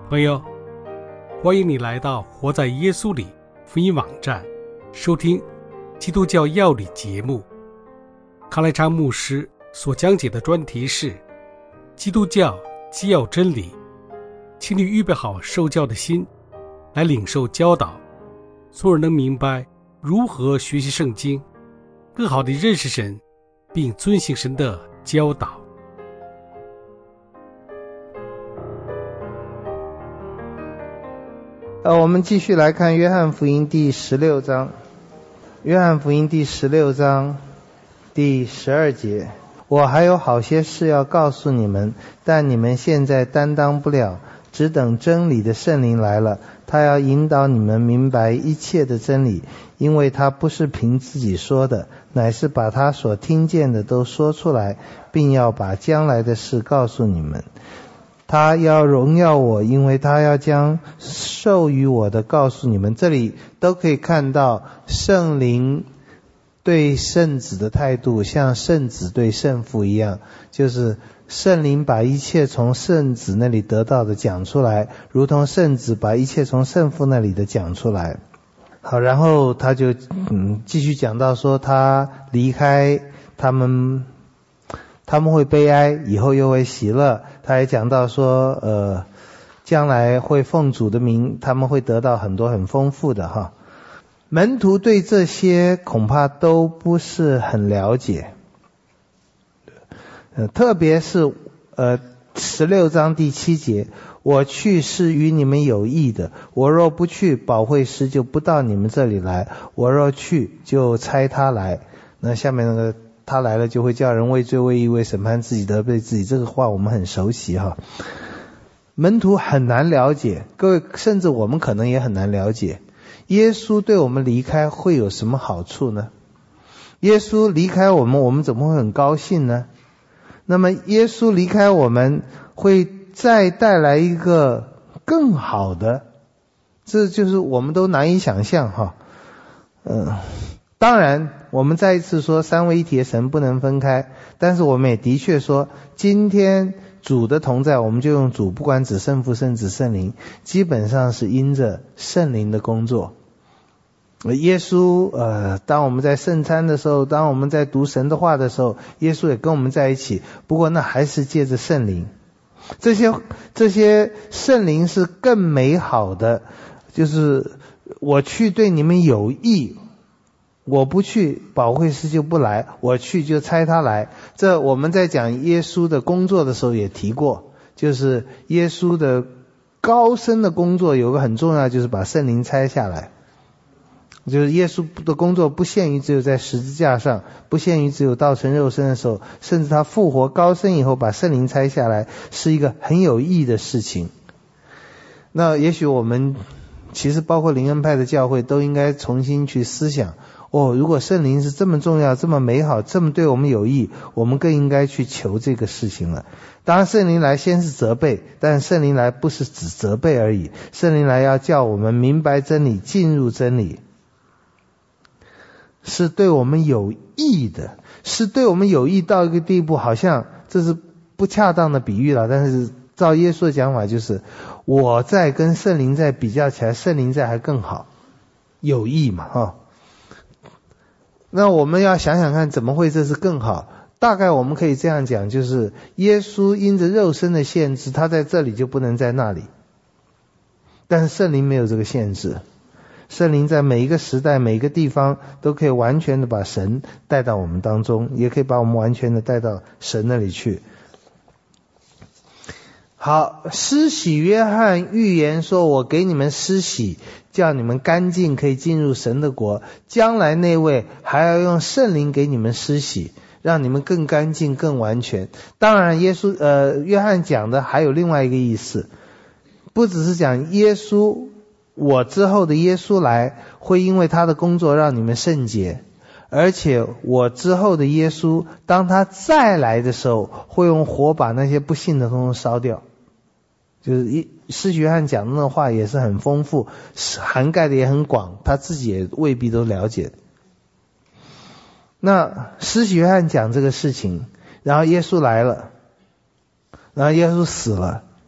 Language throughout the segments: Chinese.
朋友，欢迎你来到活在耶稣里福音网站，收听基督教要理节目。康来昌牧师所讲解的专题是基督教基要真理，请你预备好受教的心，来领受教导，从而能明白如何学习圣经，更好地认识神，并遵行神的教导。 我们继续来看约翰福音第16章。约翰福音第16章第12节，我还有好些事要告诉你们，但你们现在担当不了，只等真理的圣灵来了，他要引导你们明白一切的真理，因为他不是凭自己说的，乃是把他所听见的都说出来，并要把将来的事告诉你们。他要荣耀我，因为他要将授予我的告诉你们。这里都可以看到圣灵对圣子的态度像圣子对圣父一样，就是圣灵把一切从圣子那里得到的讲出来，如同圣子把一切从圣父那里的讲出来。好，然后他就继续讲到说，他离开他们会悲哀，以后又会喜乐。他也讲到说将来会奉主的名，他们会得到很多很丰富的哈。门徒对这些恐怕都不是很了解，特别是16章第7节，我去是与你们有益的，我若不去，保惠师就不到你们这里来，我若去，就差他来。那下面那个他来了，就会叫人为罪为义为审判自己得罪自己，这个话我们很熟悉哈。门徒很难了解，各位甚至我们可能也很难了解，耶稣对我们离开会有什么好处呢？耶稣离开我们，我们怎么会很高兴呢？那么耶稣离开我们会再带来一个更好的，这就是我们都难以想象哈。当然我们再一次说三位一体的神不能分开，但是我们也的确说今天主的同在，我们就用主，不管指圣父圣子圣灵，基本上是因着圣灵的工作。耶稣当我们在圣餐的时候，当我们在读神的话的时候，耶稣也跟我们在一起，不过那还是借着圣灵。这些圣灵是更美好的，就是我去对你们有益，我不去，保惠师就不来，我去就差他来。这我们在讲耶稣的工作的时候也提过，就是耶稣的高深的工作有个很重要，就是把圣灵差下来。就是耶稣的工作不限于只有在十字架上，不限于只有道成肉身的时候，甚至他复活高升以后把圣灵差下来，是一个很有意义的事情。那也许我们其实包括灵恩派的教会都应该重新去思想，如果圣灵是这么重要，这么美好，这么对我们有益，我们更应该去求这个事情了。当然圣灵来先是责备，但圣灵来不是只责备而已，圣灵来要叫我们明白真理，进入真理，是对我们有益的，是对我们有益到一个地步，好像这是不恰当的比喻了，但是照耶稣的讲法，就是我在跟圣灵在比较起来，圣灵在还更好，有益嘛那我们要想想看，怎么会这是更好？大概我们可以这样讲，就是耶稣因着肉身的限制，他在这里就不能在那里，但是圣灵没有这个限制，圣灵在每一个时代每一个地方都可以完全的把神带到我们当中，也可以把我们完全的带到神那里去。好，施洗约翰预言说，我给你们施洗，叫你们干净，可以进入神的国，将来那位还要用圣灵给你们施洗，让你们更干净更完全。当然约翰讲的还有另外一个意思，不只是讲耶稣，我之后的耶稣来会因为他的工作让你们圣洁，而且我之后的耶稣当他再来的时候，会用火把那些不信的通通烧掉。就是施洗约翰讲的那话也是很丰富，涵盖的也很广，他自己也未必都了解。那施洗约翰讲这个事情，然后耶稣来了，然后耶稣死了，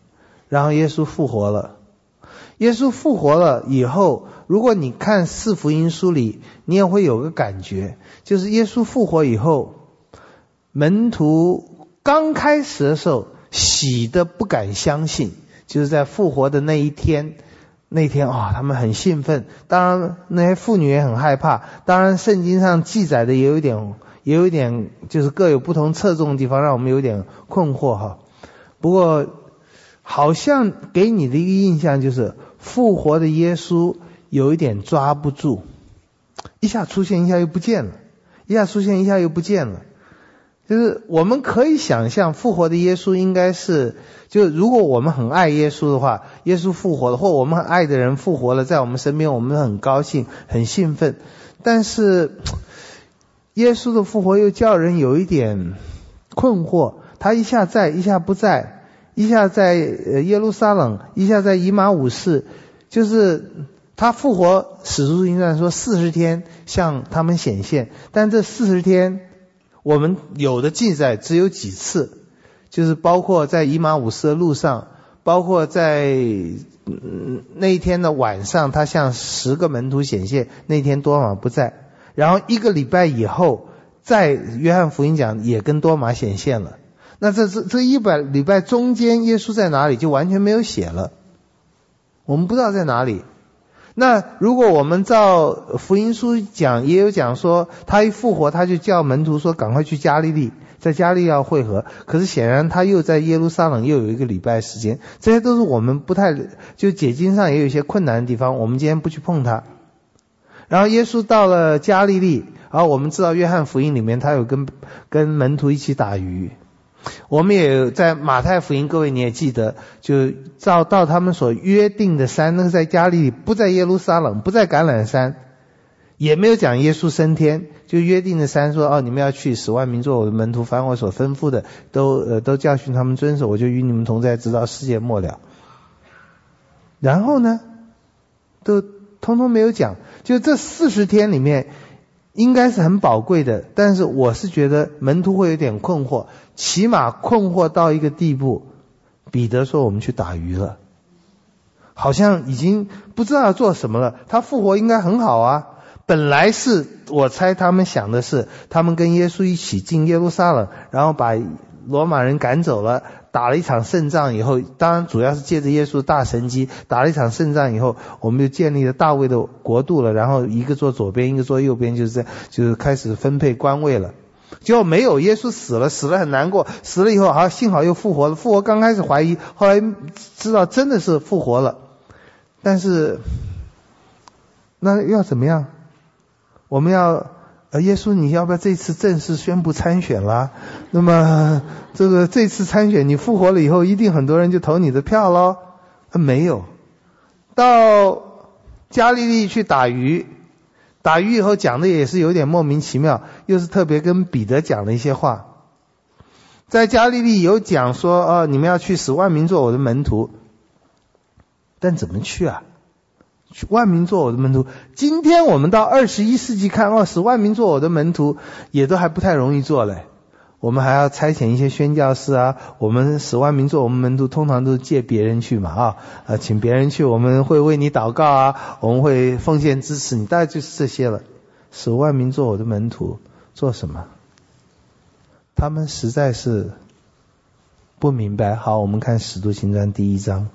然后耶稣复活了。耶稣复活了以后，如果你看四福音书里，你也会有个感觉，就是耶稣复活以后，门徒刚开始的时候喜得不敢相信，就是在复活的那一天，他们很兴奋，当然那些妇女也很害怕，当然圣经上记载的也有一点就是各有不同侧重的地方，让我们有点困惑哈。不过好像给你的一个印象就是复活的耶稣有一点抓不住，一下出现一下又不见了，一下出现一下又不见了。就是我们可以想象复活的耶稣应该是，就如果我们很爱耶稣的话，耶稣复活了，或我们很爱的人复活了在我们身边，我们很高兴很兴奋。但是耶稣的复活又叫人有一点困惑，他一下在一下不在，一下在耶路撒冷，一下在以马忤斯，就是他复活使徒行传说40天向他们显现，但这40天我们有的记载只有几次，就是包括在以马忤斯的路上，包括在那一天的晚上他向10个门徒显现，那天多马不在，然后1个礼拜以后在约翰福音讲也跟多马显现了。那这1个礼拜中间耶稣在哪里就完全没有写了，我们不知道在哪里。那如果我们照福音书讲，也有讲说他一复活他就叫门徒说赶快去加利利，在加利利要会合，可是显然他又在耶路撒冷又有1个礼拜时间，这些都是我们不太，就解经上也有一些困难的地方，我们今天不去碰它。然后耶稣到了加利利，然后我们知道约翰福音里面他有跟门徒一起打鱼，我们也有在马太福音，各位你也记得，就到他们所约定的山，那个在加利利，不在耶路撒冷，不在橄榄山，也没有讲耶稣升天，就约定的山说你们要去使万民做我的门徒，凡我所吩咐的都教训他们遵守，我就与你们同在直到世界末了。然后呢都通通没有讲，就这40天里面应该是很宝贵的，但是我是觉得门徒会有点困惑，起码困惑到一个地步，彼得说我们去打鱼了，好像已经不知道要做什么了。他复活应该很好啊，本来是我猜他们想的是他们跟耶稣一起进耶路撒冷，然后把罗马人赶走了，打了一场胜仗以后，当然主要是借着耶稣的大神迹，打了一场胜仗以后，我们就建立了大卫的国度了，然后一个坐左边一个坐右边，就是开始分配官位了。结果没有，耶稣死了很难过，死了以后幸好又复活了，复活刚开始怀疑，后来知道真的是复活了。但是那要怎么样？我们要耶稣你要不要这次正式宣布参选啦？那么这次参选你复活了以后，一定很多人就投你的票咯。没有，到加利利去打鱼以后讲的也是有点莫名其妙，又是特别跟彼得讲了一些话。在加利利有讲说你们要去使万民做我的门徒，但怎么去啊？万民做我的门徒，今天我们到21世纪看使万民做我的门徒也都还不太容易做嘞。我们还要差遣一些宣教士啊，我们使万民做我们门徒通常都是借别人去嘛请别人去，我们会为你祷告啊，我们会奉献支持你，大概就是这些了。使万民做我的门徒做什么？他们实在是不明白。好，我们看使徒行传第1章。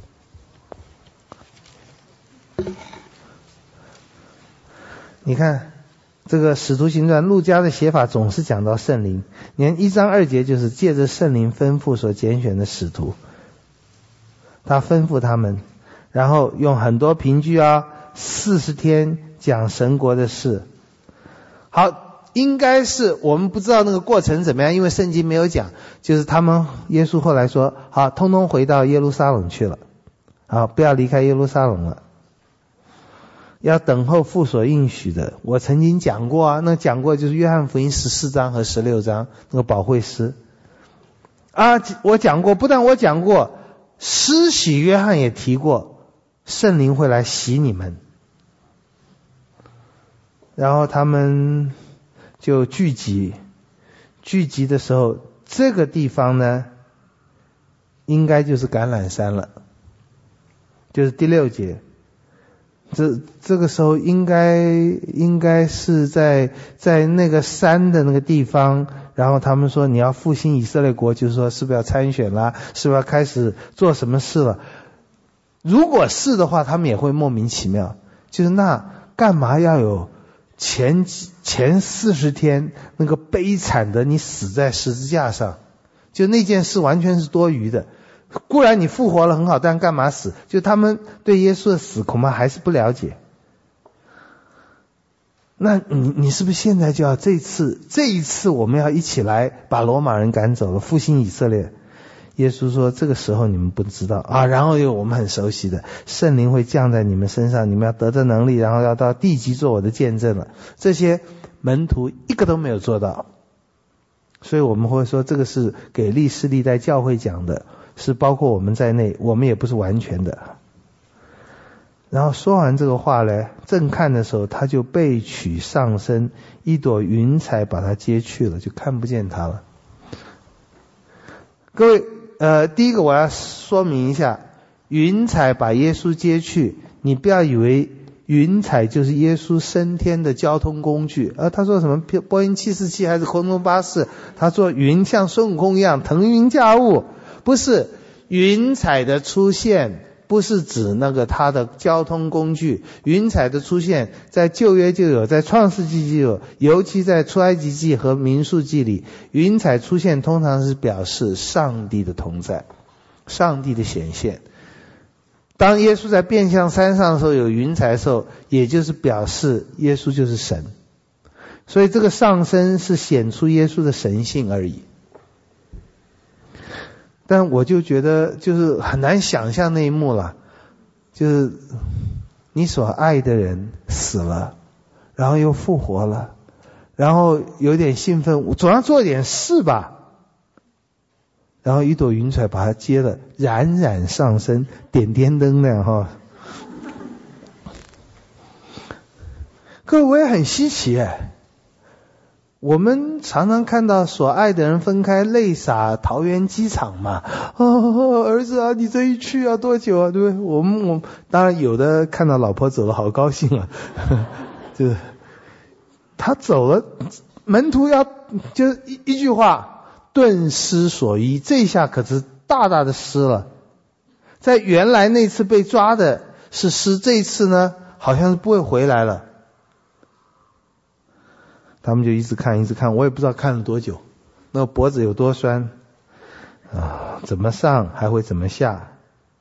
你看这个使徒行传，路加的写法总是讲到圣灵，你看1章2节就是借着圣灵吩咐所拣选的使徒，他吩咐他们，然后用很多凭据40天讲神国的事。好，应该是我们不知道那个过程怎么样，因为圣经没有讲，就是耶稣后来说好，通通回到耶路撒冷去了，不要离开耶路撒冷了，要等候父所应许的。我曾经讲过那讲过就是约翰福音14章和16章那个保惠师我讲过，不但我讲过，施洗约翰也提过圣灵会来洗你们。然后他们就聚集的时候，这个地方呢应该就是橄榄山了，就是第6节。这个时候应该是在那个山的那个地方，然后他们说你要复兴以色列国，就是说是不是要参选啦，是不是要开始做什么事了。如果是的话，他们也会莫名其妙，就是那干嘛要有前40天那个悲惨的你死在十字架上，就那件事完全是多余的。固然你复活了很好，但干嘛死？就他们对耶稣的死恐怕还是不了解。那你是不是现在就要这一次我们要一起来把罗马人赶走了，复兴以色列？耶稣说这个时候你们不知道啊。然后有我们很熟悉的圣灵会降在你们身上，你们要得着能力，然后要到地极做我的见证了。这些门徒一个都没有做到，所以我们会说这个是给历世历代教会讲的，是包括我们在内，我们也不是完全的。然后说完这个话呢，正看的时候他就被取上升，一朵云彩把他接去了，就看不见他了。各位第一个我要说明一下，云彩把耶稣接去，你不要以为云彩就是耶稣升天的交通工具。他说什么波音747还是空中巴士，他说云像孙悟空一样腾云驾雾，不是。云彩的出现不是指那个它的交通工具，云彩的出现在旧约就有，在创世纪就有，尤其在出埃及记和民数记里，云彩出现通常是表示上帝的同在，上帝的显现。当耶稣在变相山上的时候有云彩的时候，也就是表示耶稣就是神，所以这个上升是显出耶稣的神性而已。但我就觉得就是很难想象那一幕了，就是你所爱的人死了，然后又复活了，然后有点兴奋，我总要做点事吧，然后一朵云彩把它接了，冉冉上升，点点灯那样哈。各位，我也很稀奇我们常常看到所爱的人分开，泪洒桃园机场嘛。儿子啊，你这一去要多久啊？对不对？我们当然有的看到老婆走了，好高兴啊。就是他走了，门徒就一句话，顿失所依。这下可是大大的失了。在原来那次被抓的是失，这一次呢，好像是不会回来了。他们就一直看，我也不知道看了多久，那个脖子有多酸啊，怎么上还会怎么下，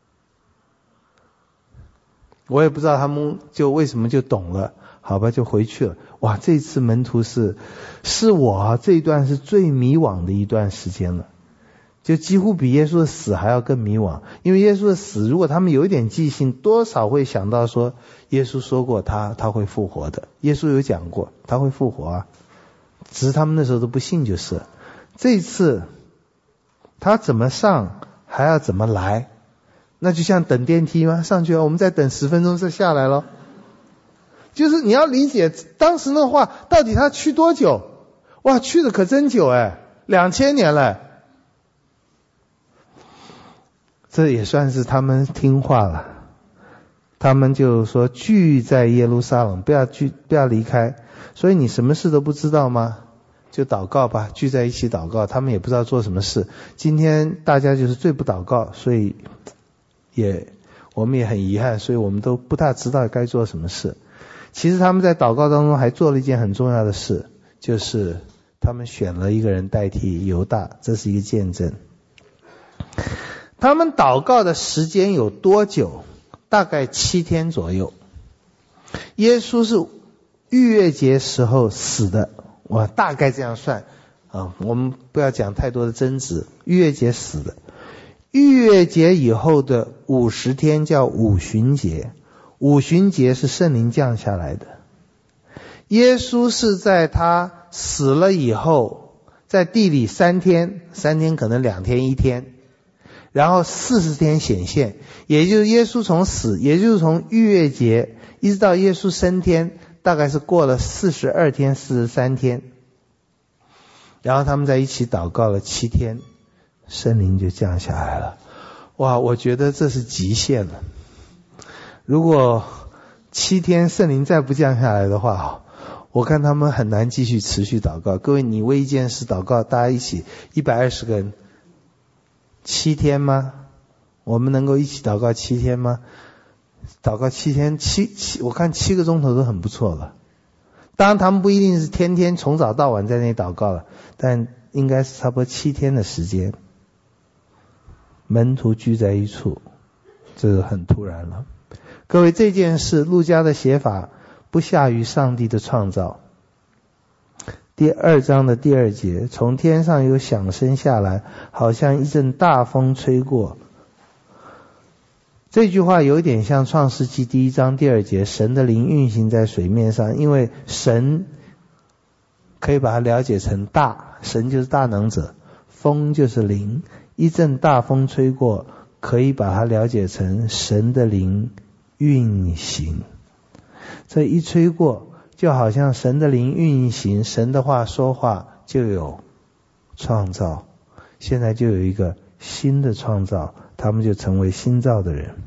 我也不知道他们就为什么就懂了，好吧，就回去了。哇，这次门徒是我这一段是最迷惘的一段时间了，就几乎比耶稣的死还要更迷惘。因为耶稣的死，如果他们有一点记性，多少会想到说耶稣说过他会复活的，耶稣有讲过他会复活啊，只是他们那时候都不信就是。这次他怎么上还要怎么来，那就像等电梯吗？上去了我们再等10分钟就下来了。就是你要理解当时的话，到底他去多久？哇，去的可真久2000年了。这也算是他们听话了，他们就说聚在耶路撒冷，不要离开。所以你什么事都不知道吗？就祷告吧，聚在一起祷告。他们也不知道做什么事。今天大家就是最不祷告，所以我们也很遗憾，所以我们都不大知道该做什么事。其实他们在祷告当中还做了一件很重要的事，就是他们选了一个人代替犹大，这是一个见证。他们祷告的时间有多久？大概7天左右。耶稣是逾越节时候死的，我大概这样算我们不要讲太多的争执。逾越节死的，逾越节以后的50天叫五旬节，五旬节是圣灵降下来的。耶稣是在他死了以后，在地里3天可能2天1天，然后40天显现，也就是耶稣从死，也就是从逾越节一直到耶稣升天，大概是过了42天43天，然后他们在一起祷告了7天，圣灵就降下来了。 哇，我觉得这是极限了。如果7天圣灵再不降下来的话，我看他们很难继续持续祷告。各位，你为一件事祷告，大家一起120个人，7天吗？我们能够一起祷告7天吗？祷告7天，我看7个钟头都很不错了。当然他们不一定是天天从早到晚在那里祷告了，但应该是差不多7天的时间，门徒聚在一处，这很突然了。各位，这件事路加的写法不下于上帝的创造。第2章的第2节，从天上有响声下来，好像一阵大风吹过。这句话有点像创世纪第1章第2节，神的灵运行在水面上，因为神可以把它了解成大，神就是大能者，风就是灵，一阵大风吹过，可以把它了解成神的灵运行。这一吹过，就好像神的灵运行，神的话说话，就有创造。现在就有一个新的创造，他们就成为新造的人。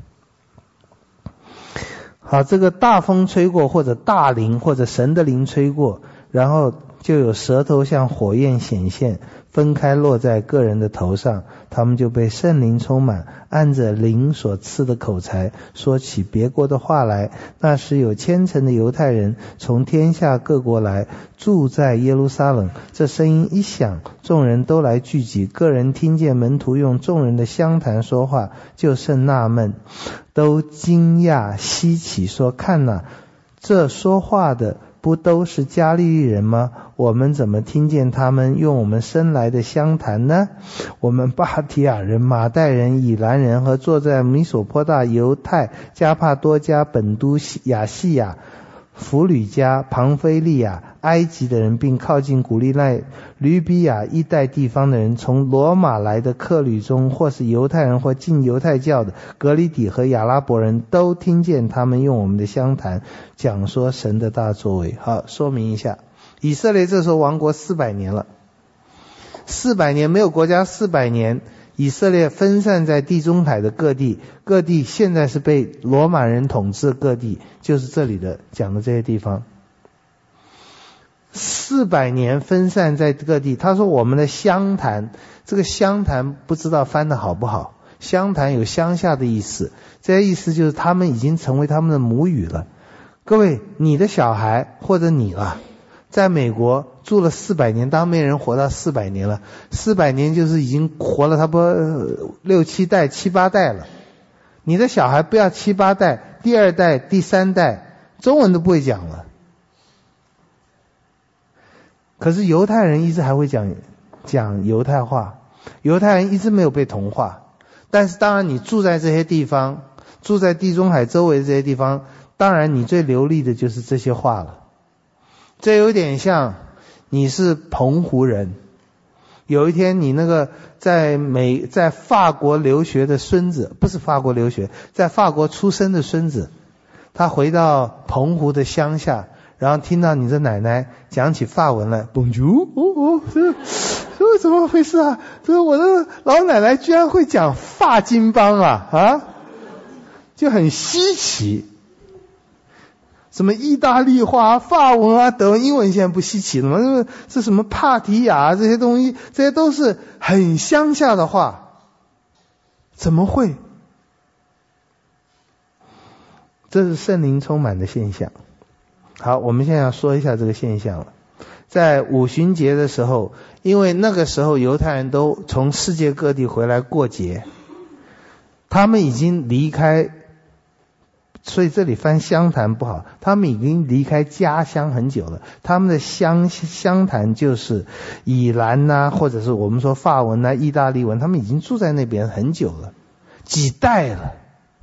好，这个大风吹过，或者大灵，或者神的灵吹过，然后就有舌头像火焰显现，分开落在个人的头上，他们就被圣灵充满，按着灵所赐的口才说起别国的话来。那时有虔诚的犹太人从天下各国来，住在耶路撒冷。这声音一响，众人都来聚集，个人听见门徒用众人的乡谈说话，就甚纳闷，都惊讶稀奇，说看哪，这说话的不都是加利利人吗？我们怎么听见他们用我们生来的乡谈呢？我们巴提亚人、马代人、以兰人和坐在米索坡大、犹太、加帕多家、本都、亚细亚、弗吕家、庞菲利亚、埃及的人，并靠近古利奈、吕比亚一带地方的人，从罗马来的客旅中，或是犹太人或进犹太教的格里底和亚拉伯人，都听见他们用我们的乡谈讲说神的大作为。好，说明一下，以色列这时候亡国400年了，400年没有国家，400年以色列分散在地中海的各地，各地现在是被罗马人统治的各地，就是这里的讲的这些地方。400年分散在各地，他说我们的乡谈，这个乡谈不知道翻得好不好，乡谈有乡下的意思，这些意思就是他们已经成为他们的母语了。各位，你的小孩或者你了，在美国住了400年，当然没人活到400年了，400年就是已经活了差不多6、7代、7、8代了。你的小孩不要7、8代，第2代、第3代，中文都不会讲了。可是犹太人一直还会讲犹太话，犹太人一直没有被同化。但是当然你住在这些地方，住在地中海周围的这些地方，当然你最流利的就是这些话了。这有点像你是澎湖人，有一天你那个在法国留学的孙子，不是法国留学，在法国出生的孙子，他回到澎湖的乡下，然后听到你的奶奶讲起法文来，Bonjour，这怎么回事啊？这我的老奶奶居然会讲法金邦啊，就很稀奇。什么意大利话、法文啊、德文、英文现在不稀奇了吗？这什么帕提亚这些东西，这些都是很乡下的话，怎么会？这是圣灵充满的现象。好，我们现在要说一下这个现象了。在五旬节的时候，因为那个时候犹太人都从世界各地回来过节，他们已经离开，所以这里翻乡谈不好，他们已经离开家乡很久了。他们的乡谈就是以兰啊，或者是我们说法文啊、意大利文，他们已经住在那边很久了，几代了。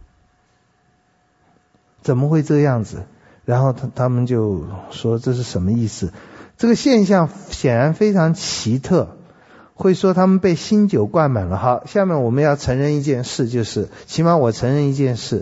怎么会这样子？然后他们就说这是什么意思？这个现象显然非常奇特，会说他们被新酒灌满了。好，下面我们要承认一件事，就是起码我承认一件事，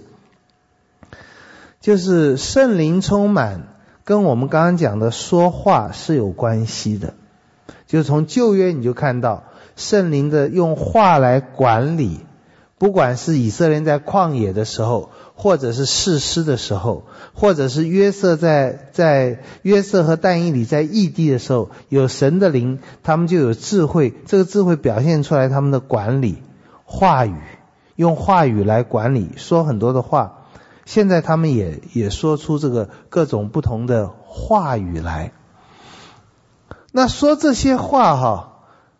就是圣灵充满跟我们刚刚讲的说话是有关系的。就是从旧约你就看到圣灵的用话来管理， 不管是以色列人在旷野的时候，或者是士师的时候，或者是约瑟在约瑟和但以理在异地的时候，有神的灵，他们就有智慧，这个智慧表现出来他们的管理话语，用话语来管理，说很多的话。现在他们也说出这个各种不同的话语来。那说这些话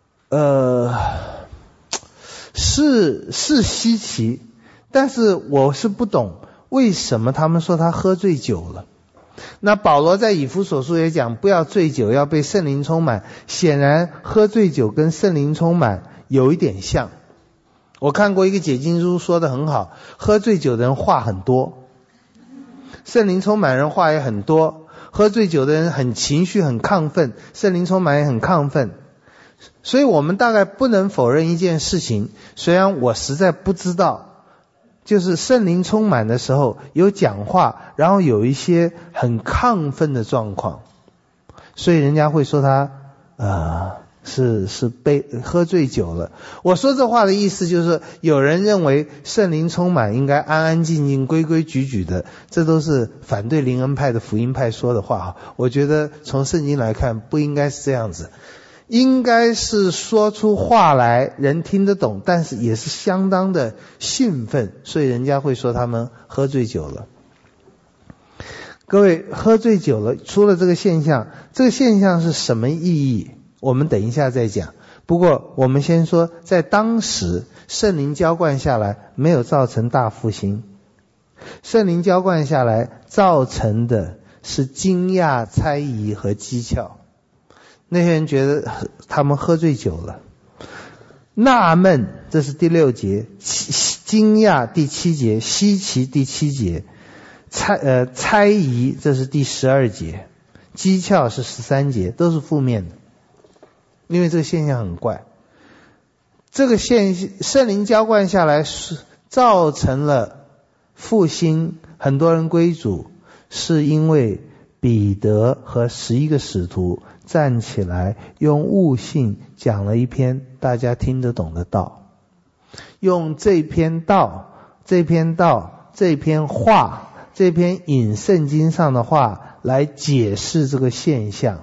是稀奇，但是我是不懂为什么他们说他喝醉酒了。那保罗在以弗所书也讲不要醉酒，要被圣灵充满，显然喝醉酒跟圣灵充满有一点像。我看过一个解经书说得很好，喝醉酒的人话很多，圣灵充满人话也很多。喝醉酒的人很情绪很亢奋，圣灵充满也很亢奋。所以我们大概不能否认一件事情，虽然我实在不知道，就是圣灵充满的时候有讲话，然后有一些很亢奋的状况，所以人家会说他是喝醉酒了。我说这话的意思就是，有人认为圣灵充满应该安安静静规规矩矩的，这都是反对灵恩派的福音派说的话。我觉得从圣经来看不应该是这样子，应该是说出话来人听得懂，但是也是相当的兴奋，所以人家会说他们喝醉酒了。各位，喝醉酒了出了这个现象，这个现象是什么意义？我们等一下再讲。不过我们先说，在当时圣灵浇灌下来没有造成大复兴，圣灵浇灌下来造成的是惊讶、猜疑和讥诮。那些人觉得他们喝醉酒了，纳闷，这是第6节，惊讶第7节，稀奇第7节，猜疑这是第12节，讥诮是13节，都是负面的。因为这个现象很怪，这个圣灵浇灌下来是造成了复兴，很多人归主，是因为彼得和11个使徒站起来用悟性讲了一篇大家听得懂的道，用这篇道、这篇话、这篇引圣经上的话来解释这个现象，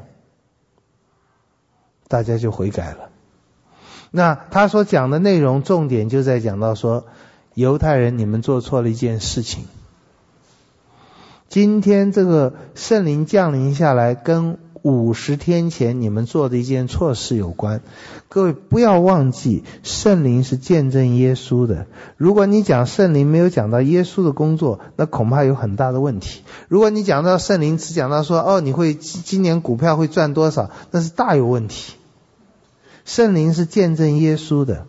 大家就悔改了。那他所讲的内容重点就在讲到说，犹太人你们做错了一件事情。今天这个圣灵降临下来跟50天前你们做的一件错事有关。各位不要忘记，圣灵是见证耶稣的。如果你讲圣灵没有讲到耶稣的工作，那恐怕有很大的问题。如果你讲到圣灵只讲到说你会今年股票会赚多少，那是大有问题。圣灵是见证耶稣的。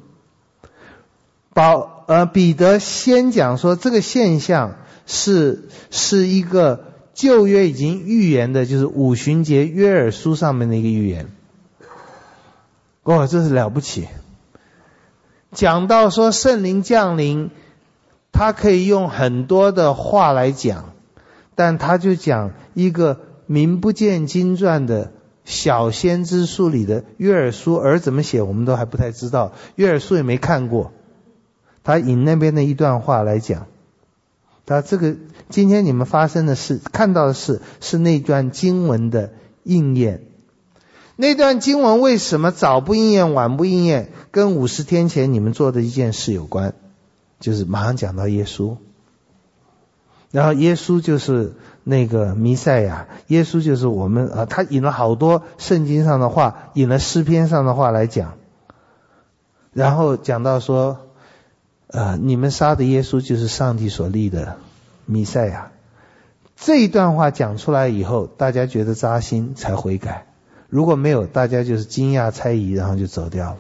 彼得先讲说这个现象是一个旧约已经预言的，就是五旬节约珥书上面的一个预言。这是了不起。讲到说圣灵降临，他可以用很多的话来讲，但他就讲一个名不见经传的小先知书里的约珥书，怎么写我们都还不太知道，约珥书也没看过，他引那边的一段话来讲。他这个今天你们发生的事看到的事是那段经文的应验。那段经文为什么早不应验晚不应验，跟50天前你们做的一件事有关，就是马上讲到耶稣。然后耶稣就是那个弥赛亚，耶稣就是我们他引了好多圣经上的话，引了诗篇上的话来讲。然后讲到说你们杀的耶稣就是上帝所立的弥赛亚。这一段话讲出来以后，大家觉得扎心才悔改，如果没有，大家就是惊讶猜疑，然后就走掉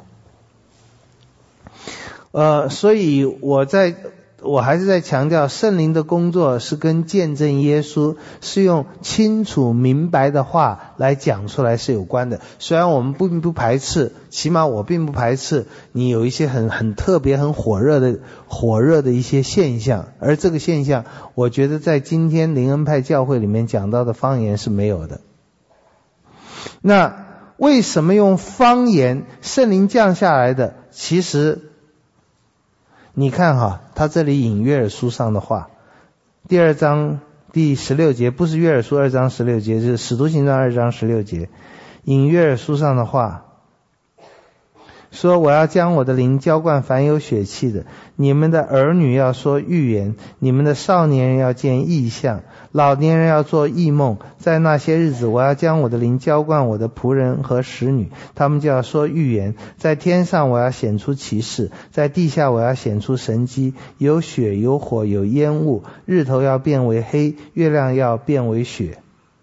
了。所以我还是在强调，圣灵的工作是跟见证耶稣，是用清楚明白的话来讲出来是有关的。虽然我们并不排斥，起码我并不排斥你有一些很特别很火热的一些现象，而这个现象我觉得在今天灵恩派教会里面讲到的方言是没有的。那为什么用方言圣灵降下来的？其实你看哈，他这里引约珥书上的话，第2章第16节，不是约珥书2章16节，是使徒行传2章16节，引约珥书上的话，说我要将我的灵浇灌凡有血气的，你们的儿女要说预言，你们的少年人要见异象，老年人要做异梦。在那些日子，我要将我的灵浇灌我的仆人和使女，他们就要说预言。在天上我要显出奇事，在地下我要显出神迹，有血有火有烟雾，日头要变为黑，月亮要变为血。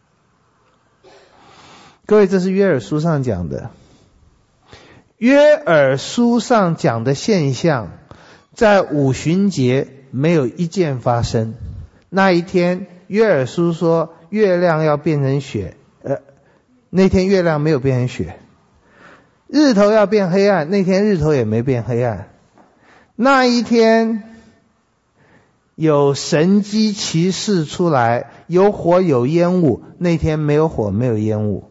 各位，这是约珥书上讲的。约珥书上讲的现象，在五旬节没有一件发生。那一天约珥书说月亮要变成血，那天月亮没有变成血。日头要变黑暗，那天日头也没变黑暗。那一天有神迹奇事出来，有火有烟雾，那天没有火没有烟雾。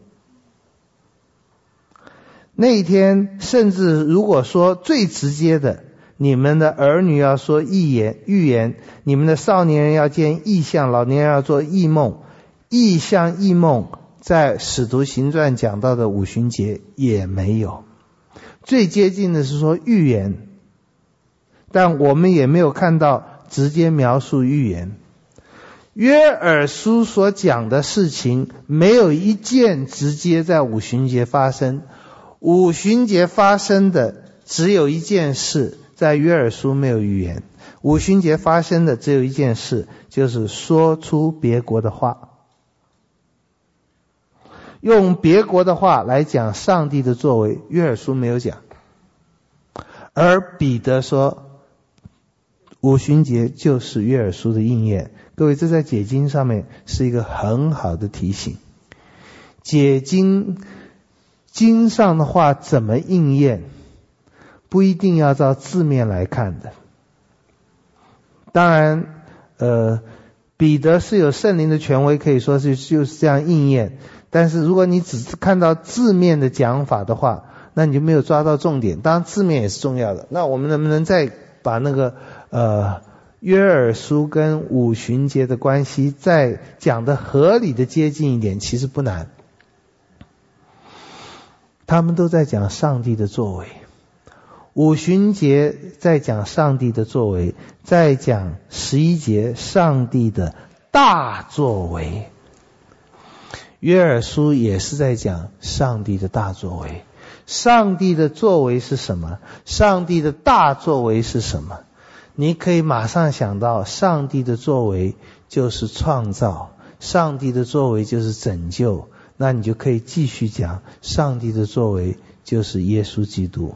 那一天甚至如果说最直接的，你们的儿女要说预言，你们的少年人要见异象，老年人要做异梦。异象异梦在使徒行传讲到的五旬节也没有。最接近的是说预言，但我们也没有看到直接描述预言。约珥书所讲的事情没有一件直接在五旬节发生。五旬节发生的只有一件事，在约珥书没有预言。五旬节发生的只有一件事，就是说出别国的话，用别国的话来讲上帝的作为，约珥书没有讲。而彼得说五旬节就是约珥书的应验。各位，这在解经上面是一个很好的提醒。解经上的话怎么应验，不一定要照字面来看的。当然彼得是有圣灵的权威，可以说就是这样应验。但是如果你只是看到字面的讲法的话，那你就没有抓到重点。当然字面也是重要的。那我们能不能再把那个约珥书跟五旬节的关系再讲得合理的接近一点？其实不难。他们都在讲上帝的作为，五旬节在讲上帝的作为，在讲11节上帝的大作为。约珥书也是在讲上帝的大作为。上帝的作为是什么？上帝的大作为是什么？你可以马上想到，上帝的作为就是创造，上帝的作为就是拯救。那你就可以继续讲上帝的作为就是耶稣基督。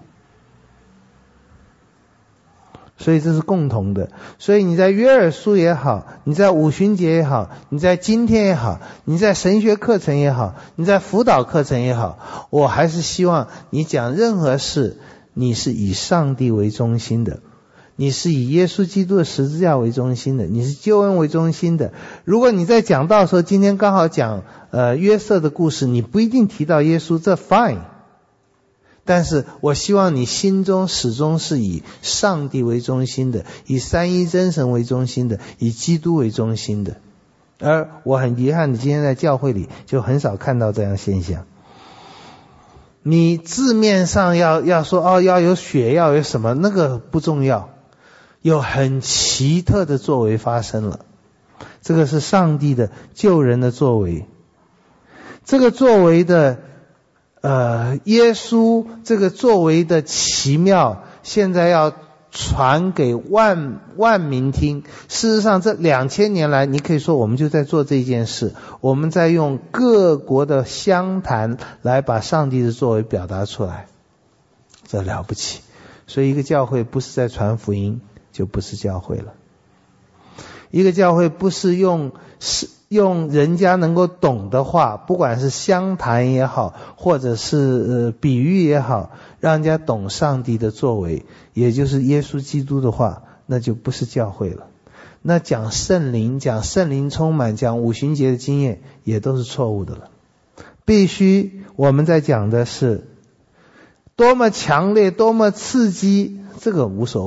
所以这是共同的。所以你在约珥书也好，你在五旬节也好，你在今天也好，你在神学课程也好，你在辅导课程也好，我还是希望你讲任何事，你是以上帝为中心的，你是以耶稣基督的十字架为中心的，你是救恩为中心的。如果你在讲道的时候，今天刚好讲约瑟的故事，你不一定提到耶稣，这 fine。但是我希望你心中始终是以上帝为中心的，以三一真神为中心的，以基督为中心的。而我很遗憾的，今天在教会里就很少看到这样现象。你字面上要说要有血，要有什么，那个不重要。有很奇特的作为发生了，这个是上帝的救人的作为。这个作为的耶稣这个作为的奇妙，现在要传给万民听。事实上这2000年来，你可以说我们就在做这件事，我们在用各国的相谈来把上帝的作为表达出来，这了不起。所以一个教会不是在传福音，就不是教会了。一个教会不是用人家能够懂的话，不管是相谈也好，或者是比喻也好，让人家懂上帝的作为，也就是耶稣基督的话，那就不是教会了。那讲圣灵充满，讲五旬节的经验，也都是错误的了。必须我们在讲的是多么强烈，多么刺激，这个无所谓。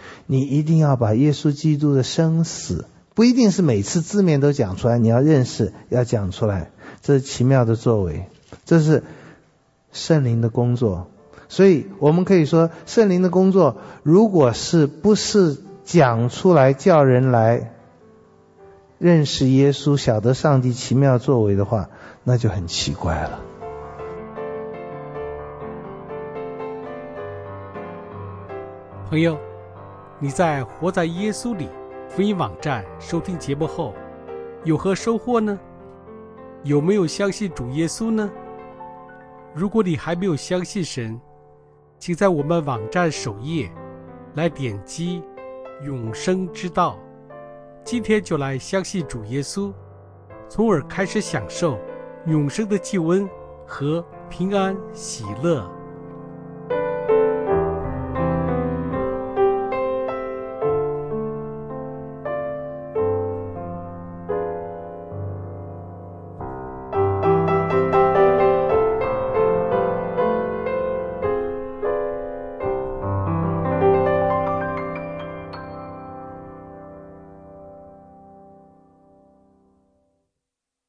你一定要把耶稣基督的生死，不一定是每次字面都讲出来，你要认识，要讲出来，这是奇妙的作为，这是圣灵的工作。所以我们可以说，圣灵的工作如果不是讲出来叫人来认识耶稣，晓得上帝奇妙作为的话，那就很奇怪了。 朋友，你在活在耶稣里福音网站收听节目后有何收获呢？有没有相信主耶稣呢？如果你还没有相信神，请在我们网站首页来点击永生之道，今天就来相信主耶稣，从而开始享受永生的救恩和平安喜乐。